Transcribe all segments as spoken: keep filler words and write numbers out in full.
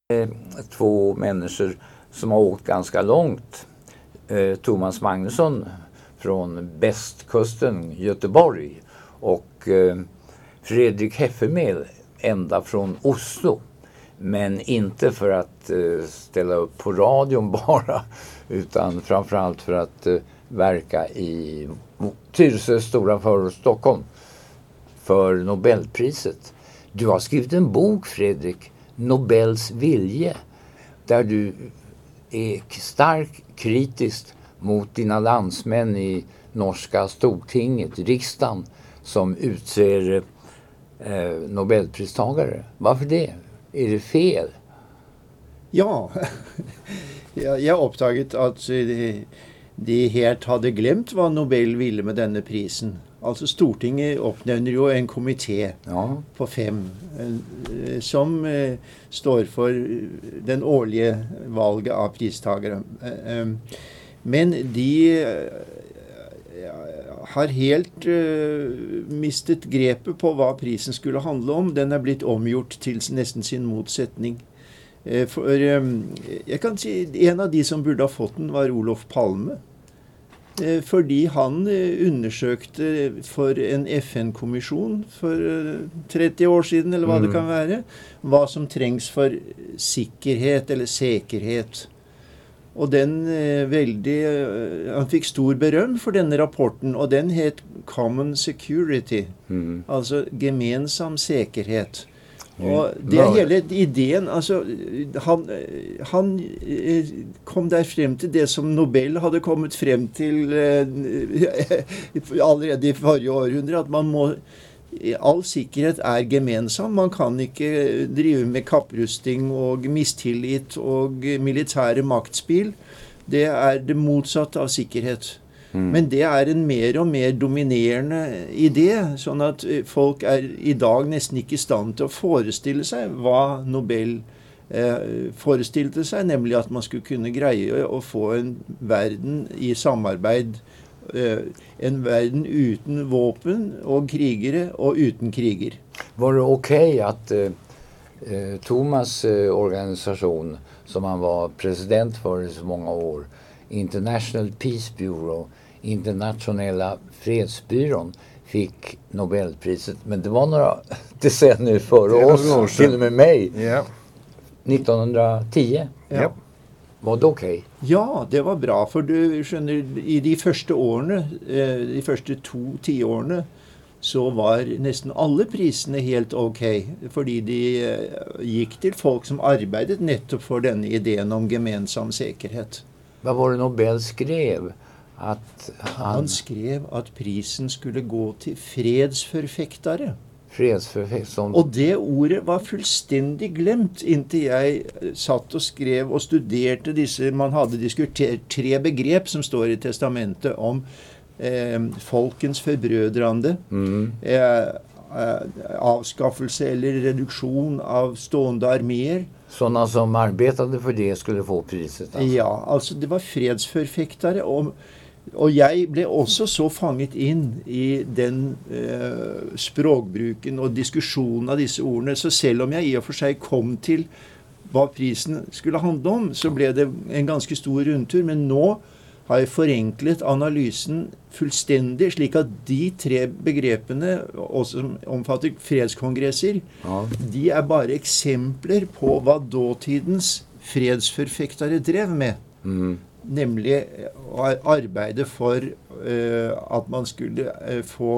Eh, två människor som har åkt ganska långt. Eh, Thomas Magnusson från västkusten, Göteborg, och eh, Fredrik Heffemel ända från Oslo. Men inte för att eh, ställa upp på radion bara, utan framförallt för att eh, verka i Tyresö stora förort Stockholm för Nobelpriset. Du har skrivit en bok, Fredrik, Nobels vilje, där du är starkt kritisk mot dina landsmän i norska stortinget, riksdagen, som utser eh, Nobelpristagare. Varför det? Er det fel? Ja, jeg har oppdaget at de, de helt hadde glemt hva Nobel ville med denne prisen. Altså Stortinget oppnevner jo en komité ja. på fem eh, som eh, står for den årlige valget av pristagere. Eh, eh, men de eh, har helt eh, mistet grepet på hva prisen skulle handle om. Den er blitt omgjort til nesten sin motsetning. Eh, for eh, jeg kan si en av de som burde ha fått den var Olof Palme. Fordi han undersøkte for en F N-kommisjon for tretti år siden, eller hva mm. det kan være, hva som trengs for sikkerhet eller sikkerhet. Og den veldig, han fikk stor berøm for denne rapporten, og den het Common Security, mm. altså gemensam sikkerhet. Og det er hele ideen, altså han, han kom der frem til det som Nobel hadde kommet frem til eh, allerede i forrige århundre, at man må, all sikkerhet er gemensam, man kan ikke drive med kapprusting og mistillit og militære maktspill, det er det motsatte av sikkerhet. Mm. Men det er en mer og mer dominerende idé, sånn at folk er i dag nesten ikke i stand til å forestille seg hva Nobel eh, forestilte seg, nemlig at man skulle kunne greie å få en verden i samarbeid, eh, en verden uten våpen og krigere og uten kriger. Var det ok at eh, Thomas eh, organisasjon, som han var president for i så många år, International Peace Bureau, internationella fredsbyrån, fick Nobelpriset, men det var några decennier före oss, till och med mig, yeah. nittonhundratio. Ja. Var det okej? Okay? Ja, det var bra, for du skjønner, i de første årene, de første to tiårene, så var nesten alle prisene helt ok, fordi de gikk til folk som arbeidet nettopp for denne ideen om gemensam sikkerhet. Hva var det Nobel skrev? At han... han skrev at prisen skulle gå til fredsforfektere. Fredsforfektere. Og det ordet var fullstendig glemt inntil jeg satt og skrev og studerte disse. Man hadde diskutert tre begrep som står i testamentet om eh, folkens forbrødrande, mm. eh, avskaffelse eller reduksjon av stående arméer. Sådana som arbetade för det skulle få priset. Altså. Ja, altså det var fredsforfektere, og Og jeg ble også så fanget inn i den eh, språkbruken og diskusjonen av disse ordene, så selv om jeg i og for seg kom til hva prisen skulle handle om, så ble det en ganske stor rundtur, men nå har jeg forenklet analysen fullstendig, slik at de tre begrepene, også som omfatter fredskongresser, ja. De er bare eksempler på hva dåtidens fredsforfektere drev med. Mm. Nemlig å arbeide for uh, at man skulle uh, få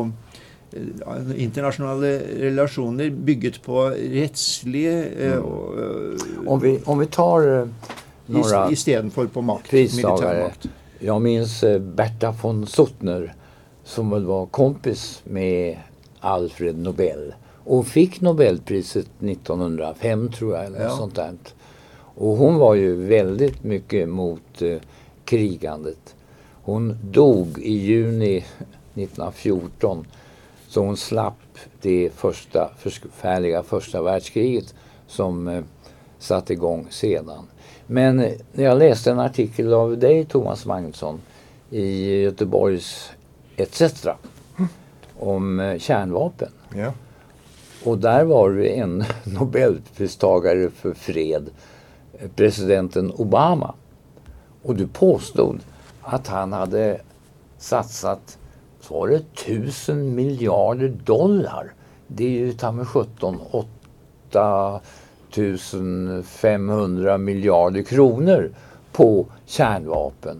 uh, internasjonale relasjoner bygget på rettslige uh, mm. om, vi, om vi tar uh, några i, i stedet for på makt, militärmakt. Jag minns uh, Berta von Suttner, som väl var kompis med Alfred Nobel och fick Nobelpriset nittonhundrafem, tror jag, eller ja. Sånt där. Och hon var ju väldigt mycket mot uh, krigandet. Hon dog i juni nittonhundrafjorton, så hon slapp det första förfärliga första världskriget som eh, satte igång sedan. Men eh, när jag läste en artikel av dig, Thomas Magnusson, i Göteborgs et cetera om eh, kärnvapen. Ja. Och där var det en Nobelpristagare för fred, presidenten Obama. Och du påstod att han hade satsat, så var det tusen miljarder dollar. Det är ju ta med sjutton, åtta tusen femhundra miljarder kronor på kärnvapen.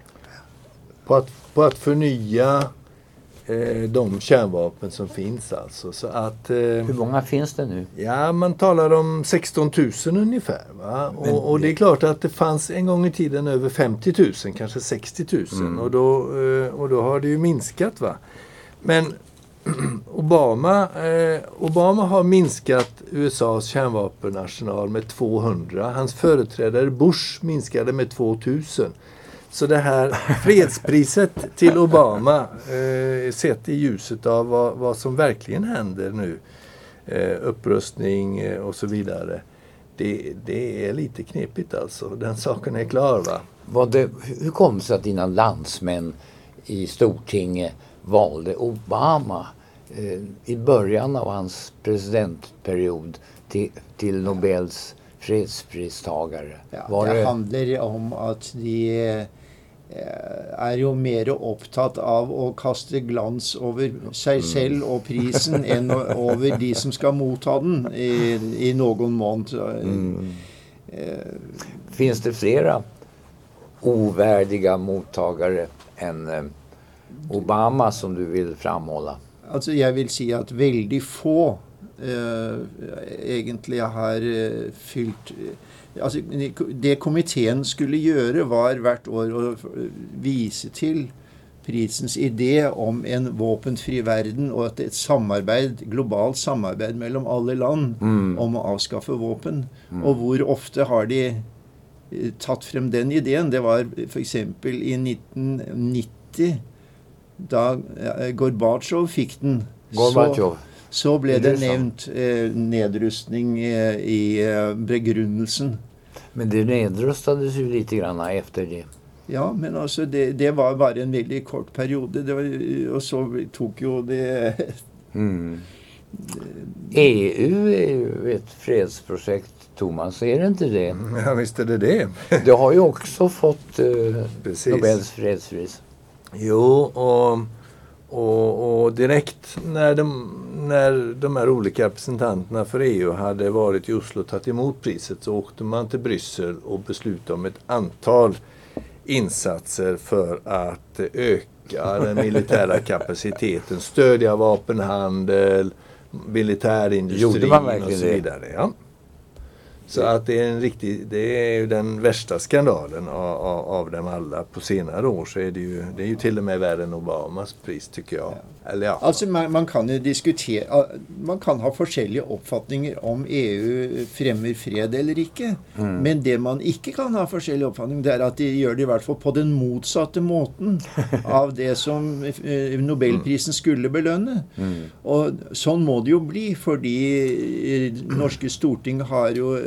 På att, på att förnya eh, de kärnvapen som finns alltså. Så att, eh, Hur många finns det nu? Ja, man talar om sexton tusen ungefär. Va? Men, och, och det är klart att det fanns en gång i tiden över femtio tusen, kanske sextio tusen. Mm. Och, då, eh, och då har det ju minskat. Va? Men Obama, eh, Obama har minskat U S A:s kärnvapenarsenal med tvåhundra. Hans företrädare Bush minskade med tvåtusen. Så det här fredspriset till Obama, eh, sett i ljuset av vad, vad som verkligen händer nu, eh, upprustning eh, och så vidare, det, det är lite knepigt alltså. Den saken är klar, va? Vad det, hur kom det sig att dina landsmän i Stortinget valde Obama eh, i början av hans presidentperiod till, till Nobels fredspristagare? Ja, Var det, det handler om at de eh, er jo mer opptatt av å kaste glans over seg selv og prisen enn over de som skal motta den i, i någon mån. Mm. Finns det flera ovärdiga mottagare än eh, Obama som du vill framhålla? Altså, jeg vil si at veldig få eh, egentlig har eh, fylt... Altså, det komiteen skulle gjøre var hvert år å vise til prisens idé om en våpenfri verden og et, et samarbeid, globalt samarbeid mellom alle land mm. om å avskaffe våpen. Mm. Og hvor ofte har de tatt frem den ideen? Det var for eksempel i nitten nitti, da Gorbatsjov fikk den. Gorbatsjov. Så, så ble det nevnt eh, nedrustning eh, i eh, begrunnelsen. Men det nedrustades ju lite grann efter det. Ja, men alltså det, det var bara en väldigt kort period. Det var, och så tog ju det... Mm. E U är ju ett fredsprojekt, Thomas, är det inte det? Ja, visst är det det. Det har ju också fått eh, Nobels fredspris. Jo, och... Och, och direkt när de, när de här olika representanterna för E U hade varit i Oslo och tagit emot priset, så åkte man till Bryssel och beslutade om ett antal insatser för att öka den militära kapaciteten, stödja vapenhandel, militärindustrin och så vidare. Ja. Så att det är en riktig, det är ju den värsta skandalen av, av, av dem alla på senare år, så är det ju, det är ju till och med värre än Obamas pris, tycker jag. Ja. Eller ja. Alltså man, man kan ju diskutera, man kan ha forskjellige uppfattningar om E U fremmer fred eller ikke, mm. men det man ikke kan ha forskjellige uppfattningar, det är att de gör det i hvert fall på den motsatte måten av det som Nobelprisen skulle belønne. Mm. Och sånn må det ju bli, fordi norske storting har ju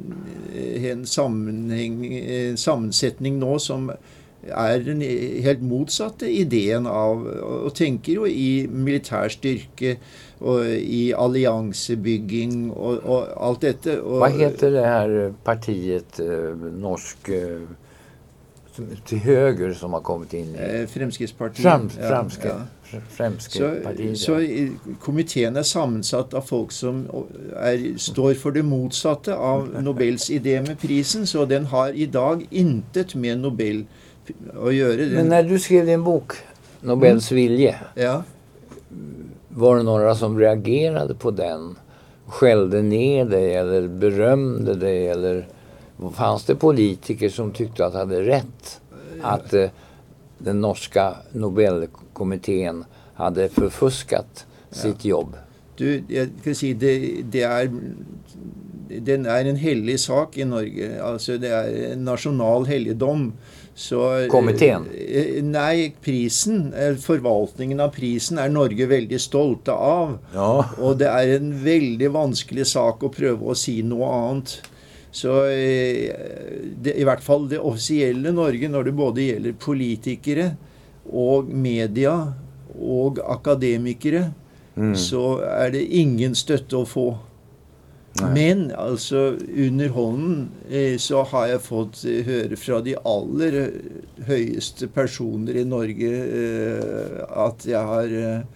en sammenheng, en sammensetning nå som er den helt motsatte ideen av, og tenker jo i militärstyrke och i alliansebygging och, och allt detta. Och, vad heter det här partiet, eh, norsk eh, till höger som har kommit in i? Eh, Fremskrittspartiet. Fram, framske, ja, ja. Fremskrittspartiet. Så, så komiteen är sammansatt av folk som är, står för det motsatte av Nobels idé med prisen, så den har idag intet med Nobel att göra. Den... Men när du skrev din bok Nobels mm. vilje, ja. var det några som reagerade på den, skällde ner dig eller berömde dig, eller fanns det politiker som tyckte att hade rätt att eh, den norska Nobelkommittén hade förfuskat ja. sitt jobb? Du, jag kan säga det, det är den är en helig sak i Norge. Alltså det är en national helgedom. Så, kommittén? Eh, nej, prisen, förvaltningen av prisen är Norge väldigt stolta av. Ja. Och det är en väldigt vanskelig sak att pröva att säga något annat. Så eh, det, i hvert fall det officiella Norge, när det både gäller politiker och media och akademiker, mm. så är det ingen støtte å få. Nej. Men alltså under hånden eh, så har jag fått eh, höra från de allra högsta personer i Norge eh, att jag har eh,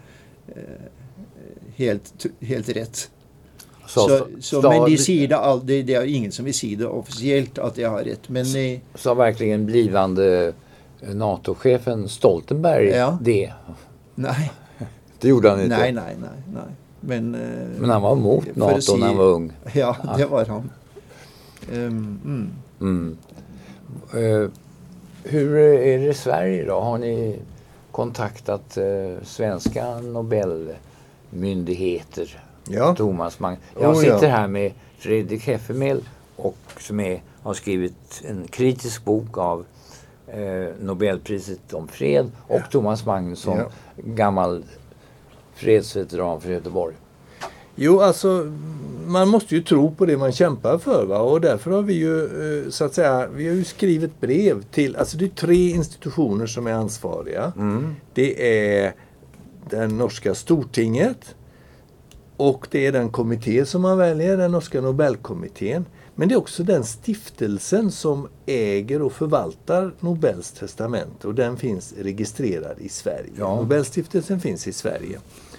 helt, helt rätt. Så, så, så, så, men de säger det aldrig, det är ingen som vill säga det officiellt att jag har rätt. Men, så, eh, så verkligen blivande NATO-chefen Stoltenberg ja. det? Nej. Det gjorde han inte? Nej, nej, nej. nej. Men, eh, men han var mot NATO si, när han var ung. Ja, det var han. Um, mm. Mm. Uh, hur är det i Sverige då? Har ni kontaktat uh, svenska Nobelmyndigheter? Ja. Thomas Mang. Jag oh, sitter ja. här med Fredrik Heffemel och som är, har skrivit en kritisk bok av uh, Nobelpriset om fred och ja. Thomas Magnusson, ja. gammal fredsveteran för Göteborg. Jo, alltså man måste ju tro på det man kämpar för, va? Och därför har vi ju så att säga, vi har ju skrivit brev till, alltså det är tre institutioner som är ansvariga. Mm. Det är den norska Stortinget och det är den kommitté som man väljer, den norska Nobelkommittén. Men det är också den stiftelsen som äger och förvaltar Nobels testament och den finns registrerad i Sverige. Ja. Nobelstiftelsen finns i Sverige.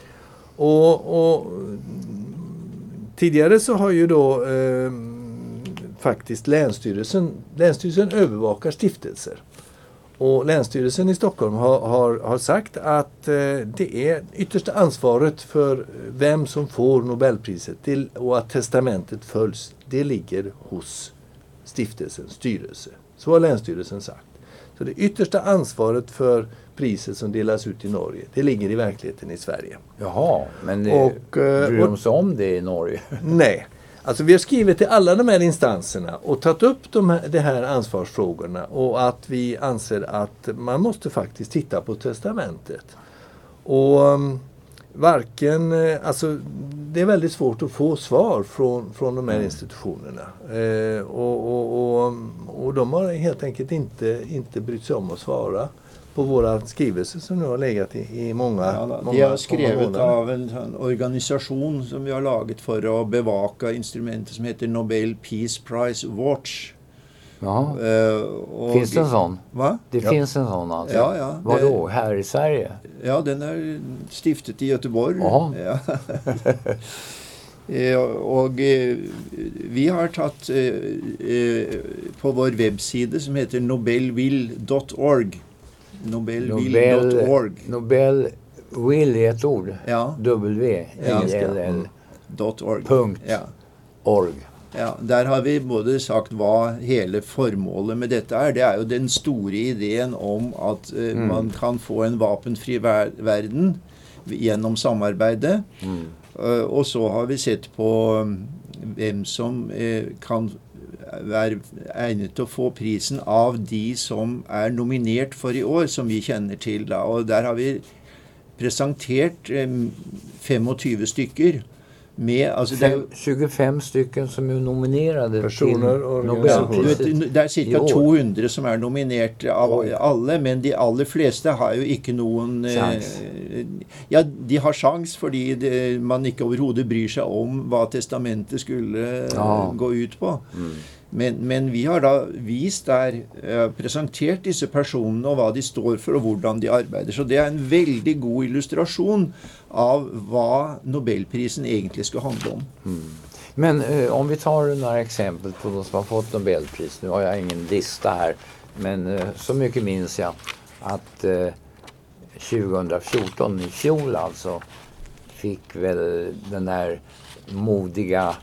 Och, och tidigare så har ju då eh, faktiskt länsstyrelsen, länsstyrelsen övervakar stiftelser. Och Länsstyrelsen i Stockholm har, har, har sagt att eh, det är yttersta ansvaret för vem som får Nobelpriset till, och att testamentet följs. Det ligger hos stiftelsens styrelse. Så har Länsstyrelsen sagt. Så det yttersta ansvaret för priset som delas ut i Norge, det ligger i verkligheten i Sverige. Jaha, men det, och, bryr de sig om det i Norge? Nej. Alltså vi har skrivit till alla de här instanserna och tagit upp de här, de här ansvarsfrågorna och att vi anser att man måste faktiskt titta på testamentet. Och um, varken, alltså det är väldigt svårt att få svar från, från de här mm. institutionerna. Eh, och, och, och, och de har helt enkelt inte, inte brytt sig om att svara på våra skrivelser som nu har legat i, i många, ja, många De har skrivit av en, en organisation som vi har laget för att bevaka instrumentet som heter Nobel Peace Prize Watch. Ja. Uh, finns det en sån? Va? Det ja. finns en sån alltså? Ja, ja. Vad då? Här i Sverige? Ja, den är stiftet i Göteborg. Ja. Ja. Eh, och eh, vi har tagit eh, eh, på vår webbsida som heter nobelwill dot org. nobelwill dot org. Nobel will är ett ord. Ja. W I L L dot org. Punkt. Ja. Org. Ja, där har vi både sagt vad hela förmålet med detta är. Det är ju den stora idén om att eh, mm. man kan få en vapenfri vär- världen genom samarbete. Mm. Uh, och så har vi sett på um, vem som uh, kan vara egnet att få prisen av de som är nominerat för i år, som vi känner till. Da. Och där har vi presenterat um, tjugofem stycken. Med, alltså Fem, det, tjugofem stycken som är nominerade personer till Nobelpriset. Det är cirka tvåhundra som är nominerade av Oj. alla, men de allra flesta har ju inte någon chans. Eh, ja, de har chans fordi det, man inte överhuvudtaget bryr sig om vad testamentet skulle ja. gå ut på. Mm. Men, men vi har då vist där, eh, presenterat dessa personer och vad de står för och hur de arbetar. Så det är en väldigt god illustration av vad Nobelprisen egentligen ska handla om. Mm. Men eh, om vi tar några exempel på de som har fått Nobelpris. Nu har jag ingen lista här, men eh, så mycket minns jag att eh, tjugofjorton i fjol alltså fick väl den där modiga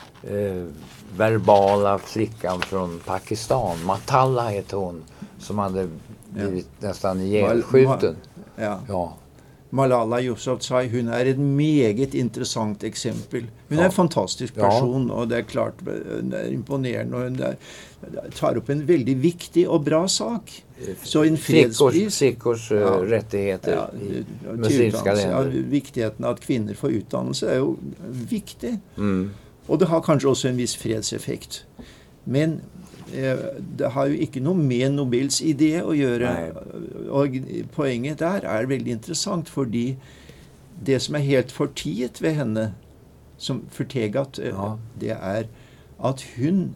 eh, verbala flickan från Pakistan, Matalla heter hon, som hade blivit ja. nästan ihjälskjuten. Ja. Ja. Malala Yousafzai, hon är ett meget intressant exempel. Hon ja. är en fantastisk person ja. och det är klart det är imponerande och hon är, tar upp en väldigt viktig och bra sak. Så en fredspris. Flickors ja. rättigheter ja. i muslimska länder. Ja, viktigheten att kvinnor får utdannelse är ju viktig. Mm. Och det har kanske också en viss fredseffekt. Men eh, det har ju inte något med Nobels idé att göra. Nej. Och poängen där är väldigt intressant, fordi det som er helt fortiet ved henne, som fortegat, Ja. det er at hun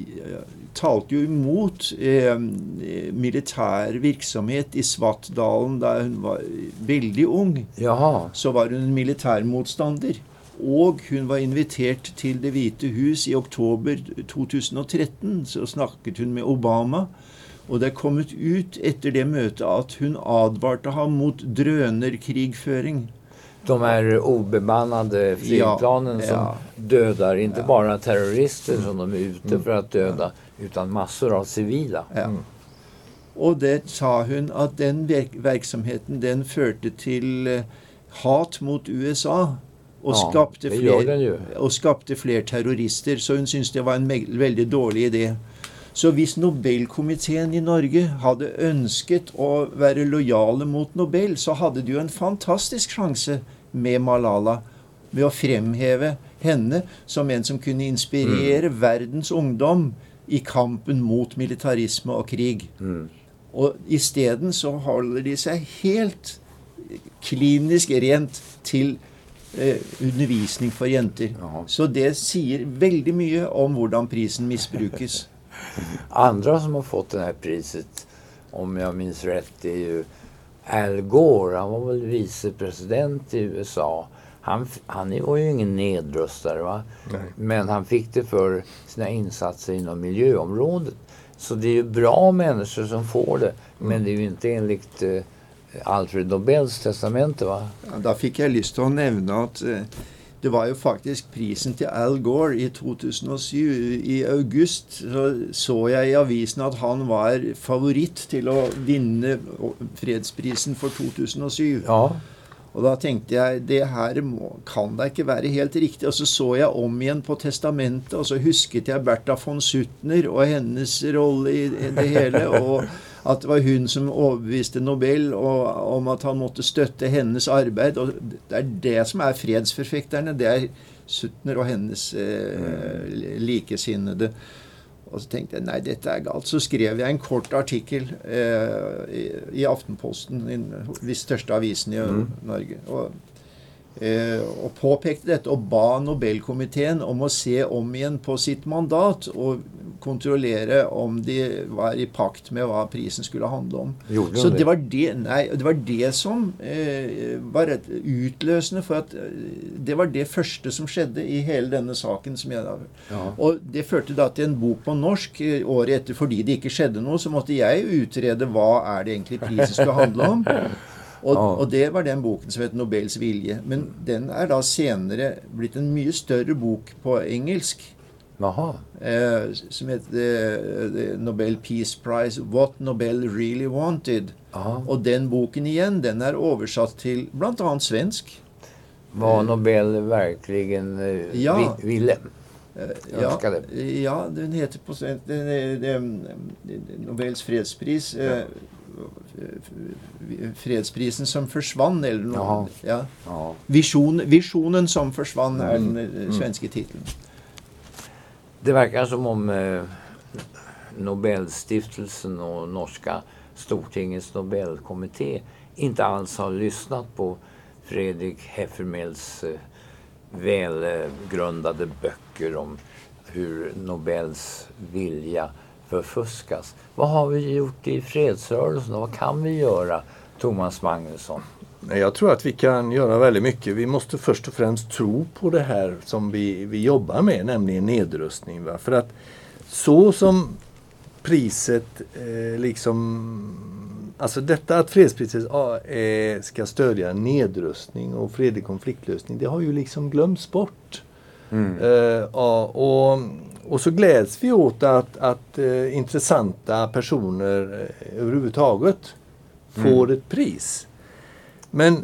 talte jo imot eh, militær virksomhet i Svartdalen da hun var veldig ung. Jaha. Så var hun en militærmotstander. Og hun var invitert til Det hvite hus i oktober to tusen og tretten. Så snakket hun med Obama. Og det er kommet ut etter det møtet at hun advarte ham mot drønerkrigføring. De här obemannade flygplanen Ja, som ja. dödar inte bara terrorister som de är ute för att döda, utan massor av civila. Ja. Og det sa hun at den verk verksomheten den førte til eh, hat mot U S A og, Ja, skapte det gjør den flere, jo. og skapte flere terrorister. Så hun syntes det var en me- veldig dårlig idé. Så hvis Nobelkomiteen i Norge hadde ønsket å være lojale mot Nobel, så hadde de jo en fantastisk sjanse med Malala, med å fremheve henne som en som kunne inspirere Mm. verdens ungdom i kampen mot militarisme og krig. Mm. Og isteden så holder de seg helt klinisk rent til eh, undervisning for jenter. Ja. Så det sier veldig mye om hvordan prisen misbrukes. Andra som har fått det här priset, om jag minns rätt, är ju Al Gore. Han var väl vicepresident i U S A. Han, f- han var ju ingen nedrustare, va? Nej. Men han fick det för sina insatser inom miljöområdet. Så det är ju bra människor som får det, men det är ju inte enligt eh, Alfred Nobels testamente, va? Ja, da fikk jeg lyst til å nevne at eh, det var jo faktisk prisen til Al Gore i to tusen og syv. I august så, så jeg i avisen at han var favoritt til å vinne fredsprisen for to tusen og syv. Ja. Og da tenkte jeg, det her må, kan da ikke være helt riktig. Og så så jeg om igjen på testamentet, og så husket jeg Bertha von Suttner og hennes rolle i i det hele, og at det var hun som overbeviste Nobel og, om at han måtte støtte hennes arbeid. Og det er det som er fredsforfekterne, det er Suttner og hennes eh, likesinnede. Og så tenkte jeg, nei, dette er galt. Så skrev jeg en kort artikkel eh, i, i Aftenposten, den største avisen i Mm. Norge, og, eh, og påpekte dette, og ba Nobelkomiteen om å se om igjen på sitt mandat, og kontrollere om de var i pakt med hva prisen skulle handle om. Gjorde de Så det? det var det, nei, det var det som eh, var et utløsende for at eh, det var det første som skjedde i hele denne saken som jeg da. Ja. Og det førte da til en bok på norsk eh, året etter, fordi det ikke skjedde noe, så måtte jeg utrede hva er det egentlig prisen skulle handle om. Og, Ja. og det var den boken som heter Nobels vilje. Men den er da senere blitt en mye større bok på engelsk, Jaha. eh, som heter eh, The Nobel Peace Prize, What Nobel Really Wanted. Aha. Og den boken igjen, den er oversatt til blant annet svensk. Var Nobel verkligen eh, Ja. vi- ville? Eh, Jeg ønsker det. ja, den heter på svensk den, er- det er Nobels fredspris. Eh, fredsprisen som forsvann, eller noe. Jaha. Ja. Ja. Vision, Visjonen som forsvann er den Mm. eh, svenske titlen. Det verkar som om eh, Nobelstiftelsen och norska Stortingets Nobelkommitté inte alls har lyssnat på Fredrik Heffermels eh, välgrundade böcker om hur Nobels vilja förfuskas. Vad har vi gjort i fredsrörelsen och vad kan vi göra, Thomas Magnusson? Nej, jag tror att vi kan göra väldigt mycket. Vi måste först och främst tro på det här som vi, vi jobbar med, nämligen nedrustning. Va? För att så som priset eh, liksom... Alltså detta att fredspriset ja, eh, ska stödja nedrustning och fredlig konfliktlösning, det har ju liksom glömts bort. Mm. Eh, ja, och, och så gläds vi åt att, att eh, intressanta personer eh, överhuvudtaget får Mm. ett pris. Men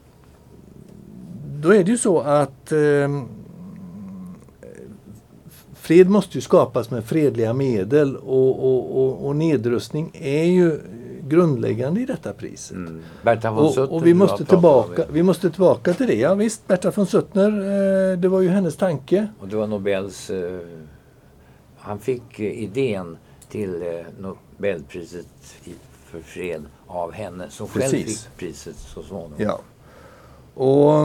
då är det ju så att eh, fred måste ju skapas med fredliga medel och, och, och, och nedrustning är ju grundläggande i detta priset. Mm. Bertha von Och, Suttner, och vi du måste har pratat tillbaka, med. vi måste tillbaka till det. Ja visst, Bertha von Suttner, eh, det var ju hennes tanke. Och det var Nobels... Eh, han fick eh, idén till eh, Nobelpriset i, för fred av henne som själv Precis. fick priset så småningom. Ja. Och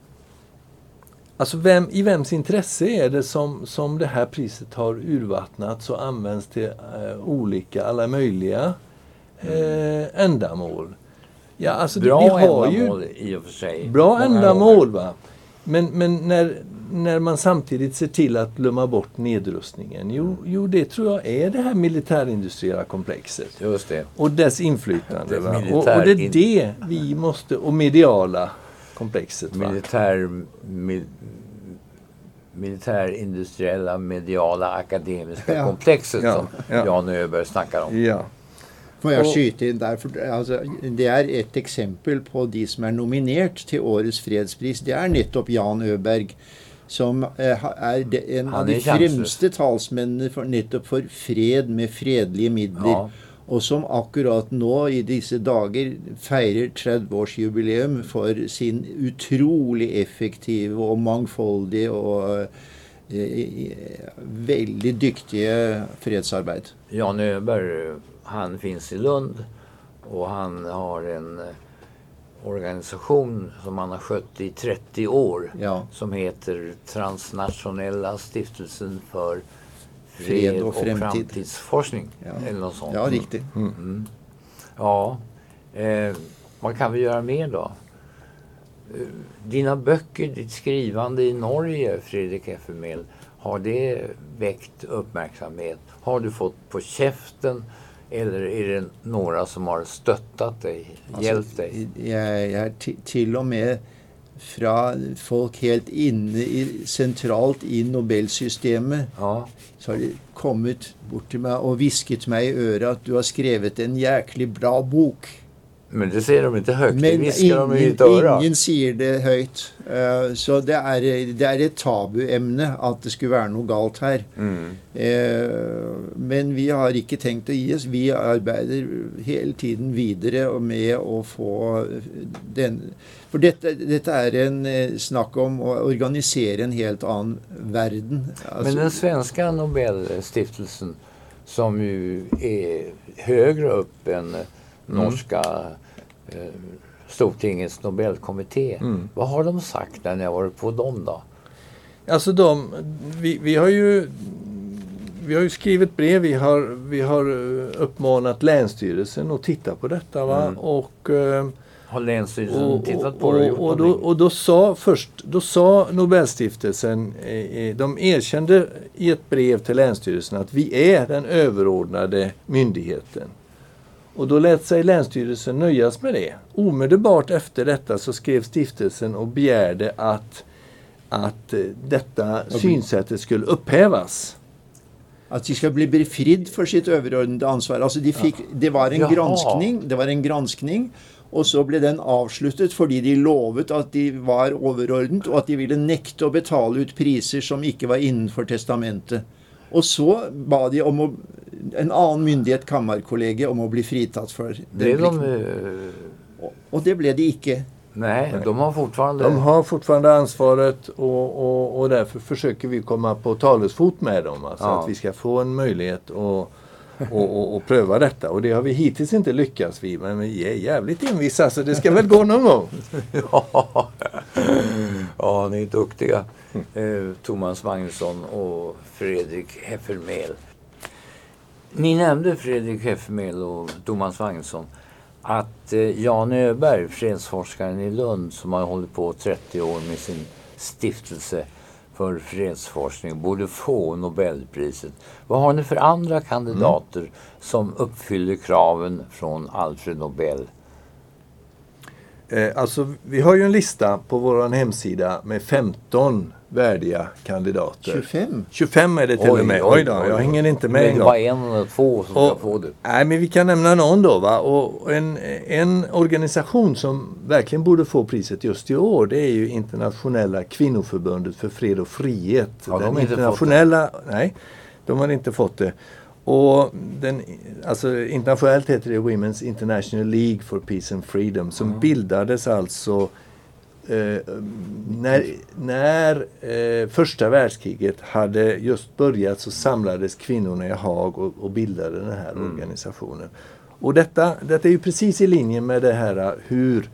alltså vem, i vems intresse är det som, som det här priset har urvattnats och används till eh, olika, alla möjliga eh, ändamål? Ja, alltså bra det, vi har ändamål ju, i och för sig. Bra Många ändamål gånger. va. Men, men när, när man samtidigt ser till att glömma bort nedrustningen. Jo, jo, det tror jag är det här militärindustriella komplexet. Just det. Och dess inflytande. Det Va? Och, militär- och det är det vi måste, och mediala komplexet. Va? Militär, mi, militärindustriella, mediala, akademiska Ja. komplexet Ja, som ja. Jan Öberg snackar om. Ja. Får jeg Og- skyte inn der? For, altså, det er et eksempel på de som er nominert til årets fredspris. Det er nettopp Jan Øberg, som eh, ha- er de, en Han av de er sjanseløs. fremste talsmennene for, nettopp for fred med fredelige midler. Ja. Og som akkurat nå i disse dager feirer tretti-årsjubileum for sin utrolig effektive og mangfoldige og eh, veldig dyktige fredsarbeid. Jan Öberg, han finns i Lund och han har en eh, organisation som han har skött i trettio år Ja. som heter Transnationella stiftelsen för fred, Fred och och, framtid. framtidsforskning. Ja. Eller något sånt. Ja, riktig. Mm. Ja, eh, vad kan vi göra mer då? Eh, Dina böcker, ditt skrivande i Norge, Fredrik Heffermehl, har det väckt uppmärksamhet? Har du fått på käften eller är det några som har stöttat dig, hjälpt dig? Jeg, jeg er ti- til og med fra folk helt inne i, sentralt i Nobelsystemet, Ja, så har de kommet bort til meg og hvisket meg i øret at du har skrevet en jæklig bra bok. men det säger de inte högt, det Men viskar de i ingen, ditt öra. ingen sier det høyt. Eh, så det er, det er et tabuemne at det skulle være noe galt her. Mm. Eh, men vi har ikke tenkt å gi oss. Vi arbeider hele tiden videre og med å få den. For dette, dette er en eh, snakk om å organisere en helt annen verden. Altså, Men den svenska Nobelstiftelsen som ju är högre upp än eh, norska eh, Stortingets Nobelkommitté. Mm. Vad har de sagt när ni har varit på dem då? Alltså de, vi, vi har ju vi har ju skrivit brev, vi har, vi har eh, uppmanat Länsstyrelsen att titta på detta va? Mm. Och, eh, Har Länsstyrelsen och, tittat på och, det och gjort och, då, någonting? och då sa först, då sa Nobelstiftelsen, eh, eh, de erkände i ett brev till Länsstyrelsen att vi är den överordnade myndigheten. Och då lät sig Länsstyrelsen nöjas med det. Omedelbart efter detta så skrev stiftelsen och begärde att, att eh, detta synsättet skulle upphävas. At de skal bli befridd for sitt overordnede ansvar. Altså de fikk, det var en Jaha. granskning, det var en granskning, og så ble den avsluttet fordi de lovet at de var overordnet, og at de ville nekte å betale ut priser som ikke var innenfor testamentet. Og så ba de om å, en annen myndighet, kammarkollegiet, om å bli fritatt for den Blev de, plikten. eh, Og- Og det ble de ikke. nej, de har fortfarande... De har fortfarande ansvaret och, och, och därför försöker vi komma på talesfot med dem. Alltså Ja. att vi ska få en möjlighet att och, och, och pröva detta. Och det har vi hittills inte lyckats vid. Men vi är jävligt envisa så det ska väl gå någon gång. Ja, ja, ni är duktiga. Eh, Thomas Magnusson och Fredrik Heffermehl. Ni nämnde Fredrik Heffermehl och Thomas Magnusson att eh, Jan Öberg, fredsforskaren i Lund som har hållit på trettio år med sin stiftelse för fredsforskning, borde få Nobelpriset. Vad har ni för andra kandidater mm. som uppfyller kraven från Alfred Nobel? Eh, alltså vi har ju en lista på vår hemsida med femton värdiga kandidater. tjugofem? tjugofem är det till Oj, och med. oj, Oj då, oj, jag oj. hänger inte Men med det en är gång. bara en eller två som ska få det. Nej, men vi kan nämna någon då va. Och en, en organisation som verkligen borde få priset just i år, det är ju Internationella kvinnoförbundet för fred och frihet. Ja, de den har inte internationella, nej, de har inte fått det. Och den, alltså internationellt heter det Women's International League for Peace and Freedom som mm. bildades alltså eh, när, när eh, första världskriget hade just börjat så samlades kvinnorna i Haag och, och bildade den här mm. organisationen. Och detta, detta är ju precis i linje med det här hur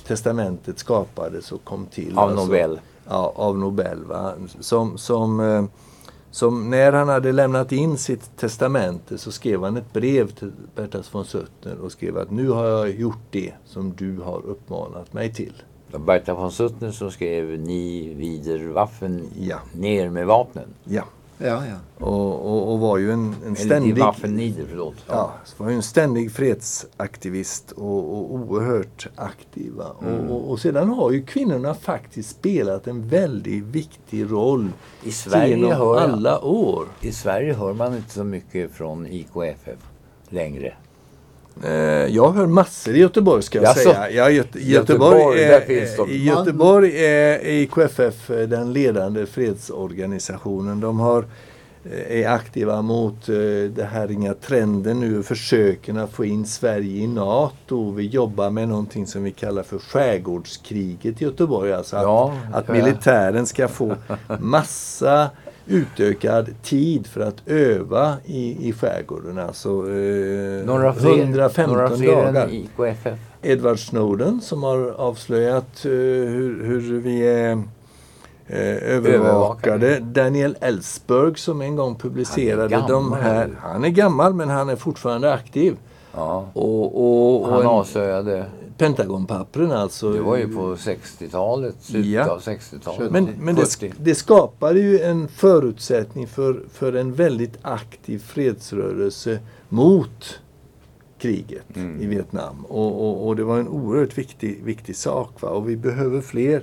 testamentet skapades och kom till. Av alltså, Nobel. Ja, av Nobel. Va? Som, som, eh, som när han hade lämnat in sitt testamente så skrev han ett brev till Bertas von Suttner och skrev att nu har jag gjort det som du har uppmanat mig till. Berta von Suttner som skrev Ni wider Waffen, Ja. ner med vapnen. Ja. Ja, ja. Och, och, och var ju en, en Eller ständig... Die Waffen nieder, förlåt. Ja, var ju en ständig fredsaktivist och, och oerhört aktiv. Mm. Och, och, och sedan har ju kvinnorna faktiskt spelat en väldigt viktig roll I Sverige genom hör jag- alla år. I Sverige hör man inte så mycket från I K F F längre. Eh, jag hör massor i Göteborg ska jag Jaså? säga. Ja, Göte- Göteborg, Göteborg, där är, finns de. I Göteborg är I K F F den ledande fredsorganisationen. De har är aktiva mot uh, det här inga trenden nu, försöken att få in Sverige i NATO. Vi jobbar med någonting som vi kallar för skärgårdskriget i Göteborg. Alltså Ja, att, att ja. militären ska få massa utökad tid för att öva i, i skärgården. Alltså uh, Några fler, hundrafemton några fler dagar. än I K F F. Edward Snowden som har avslöjat uh, hur, hur vi är Eh, övervakade. Övervakade. Daniel Ellsberg som en gång publicerade Han är de gammal. här. Han är gammal men han är fortfarande aktiv. Ja. Och, och, och Han en- avslöjade, Pentagonpappren alltså. det var ju på sextiotalet, slutet Ja. av sextiotalet. Men, men det, fyrtio. det skapade ju en förutsättning för, för en väldigt aktiv fredsrörelse mot kriget Mm. i Vietnam. Och, och, och det var en oerhört viktig, viktig sak. Va? Och vi behöver fler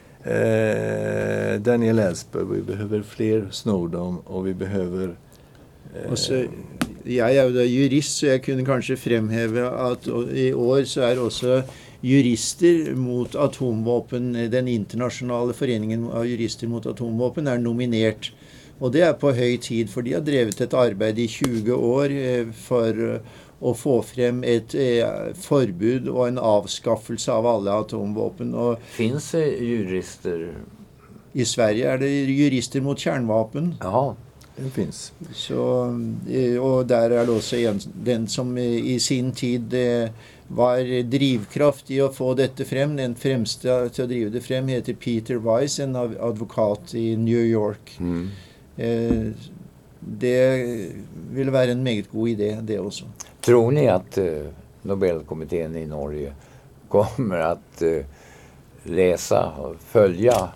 eh, Daniel Ellsberg, vi behöver fler Snowden och vi behöver eh, Og så, jeg er jo da jurist, så jeg kunne kanskje fremheve at og i år så er også jurister mot atomvåpen, den internasjonale foreningen av jurister mot atomvåpen, er nominert. Og det er på høy tid, for de har drevet et arbeid i tjue år eh, for eh, å få frem et eh, forbud og en avskaffelse av alle atomvåpen. Og Finns det jurister? i Sverige er det jurister mot kjernvapen. Ja. det finns. Så, eh, og der er det også en, den som eh, i sin tid eh, var drivkraft i å få dette frem. Den fremste til å drive det frem heter Peter Weiss, en av- advokat i New York. Mm. Eh, Det ville være en meget god idé, det også. Tror ni att eh, Nobelkommittén i Norge kommer att eh, läsa och följa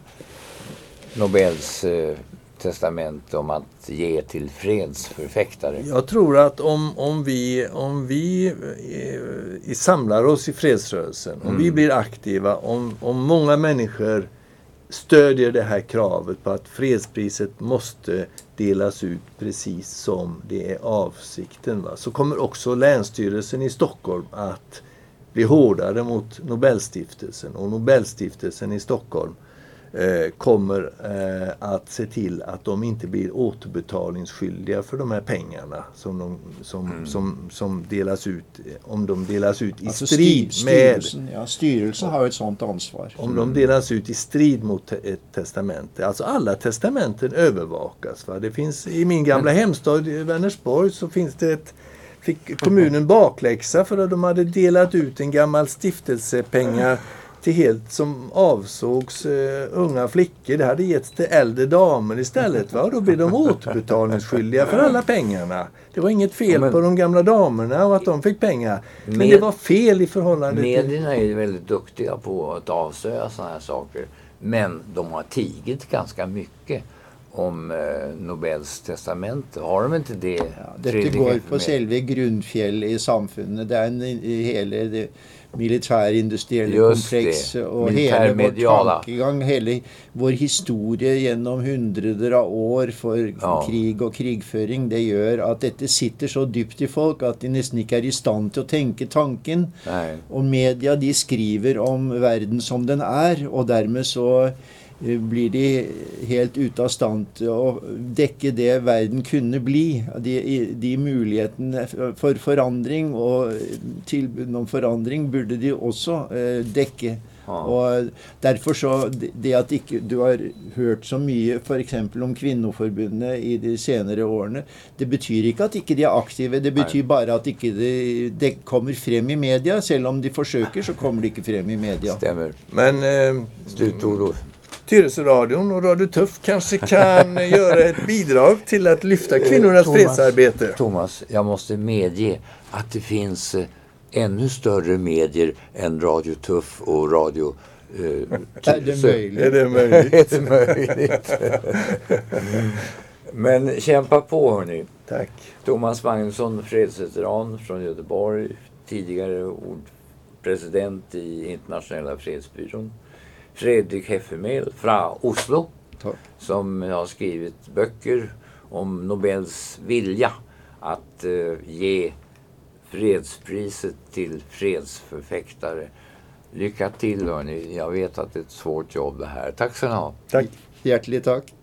Nobels eh, testament om att ge till fredsförfäktare? Jag tror att om, om vi, om vi eh, samlar oss i fredsrörelsen, om Mm. vi blir aktiva, om, om många människor stödjer det här kravet på att fredspriset måste delas ut precis som det är avsikten, va? Så kommer också Länsstyrelsen i Stockholm att bli hårdare mot Nobelstiftelsen, och Nobelstiftelsen i Stockholm eh, kommer eh, att se till att de inte blir återbetalningsskyldiga för de här pengarna som, de, som, Mm. som, som delas ut, om de delas ut i Altså, strid styr- med styrelsen, ja, styrelsen har jo et sånt ansvar. om de delas ut i strid mot te- ett testamente. Alltså alla testamenten övervakas. Va? Det finns i min gamla hemstad i Vänersborg så finns det ett, fick kommunen bakläxa för att de hade delat ut en gammal stiftelsepengar till helt som avsågs eh, unga flickor. Det hade getts till äldre damer istället. Va? Och då blir de återbetalningsskyldiga för alla pengarna. Det var inget fel Ja, men- på de gamla damerna och att de fick pengar. Men Med- det var fel i förhållande till... Medierna är ju väldigt duktiga på att avslöja sådana här saker. Men de har tigit ganska mycket om eh, Nobels testamente. Har de inte det? Ja, dette Fredrik går Effermed? på selve grunnfjellet i samfunnet. Det er en, i hele det militærindustrielle Just kompleks. det. Og hele vår Militærmediala. tankegang, hele vår historie gjennom hundreder av år for Ja. krig og krigføring, det gjør at dette sitter så dypt i folk at de nesten ikke er i stand til å tenke tanken. Nej. Og media de skriver om verden som den er, og dermed så eh, blir de helt ute av stand til å dekke det verden kunne bli. De, de mulighetene for forandring og tilbud om forandring burde de også eh, dekke. Ja. Och därför så, det att ikke, du har hört så mycket för exempel om kvinnoförbundet i de senare åren, det betyder inte att inte de är aktiva, det betyder bara att inte det, det kommer fram i media, även om de försöker så kommer det inte fram i media. Stämmer. Men eh, Slutord. Tyresöradion och Radio Tuff kanske kan göra ett bidrag till att lyfta kvinnornas Thomas, fredsarbete. Thomas, jag måste medge att det finns eh, ännu större medier än Radio Tuff och Radio eh, Är det möjligt? Är det möjligt? Det är möjligt. Men kämpa på, hörni. Tack. Thomas Magnusson, fredsveteran från Göteborg, tidigare ordpresident i Internationella fredsbyrån. Fredrik Heffemel från Oslo, Tack. som har skrivit böcker om Nobels vilja att uh, ge fredspriset till fredsförfäktare. Lycka till, hörni. Jag vet att det är ett svårt jobb det här. Tack så ni ha. Tack. Hjärtligt tack.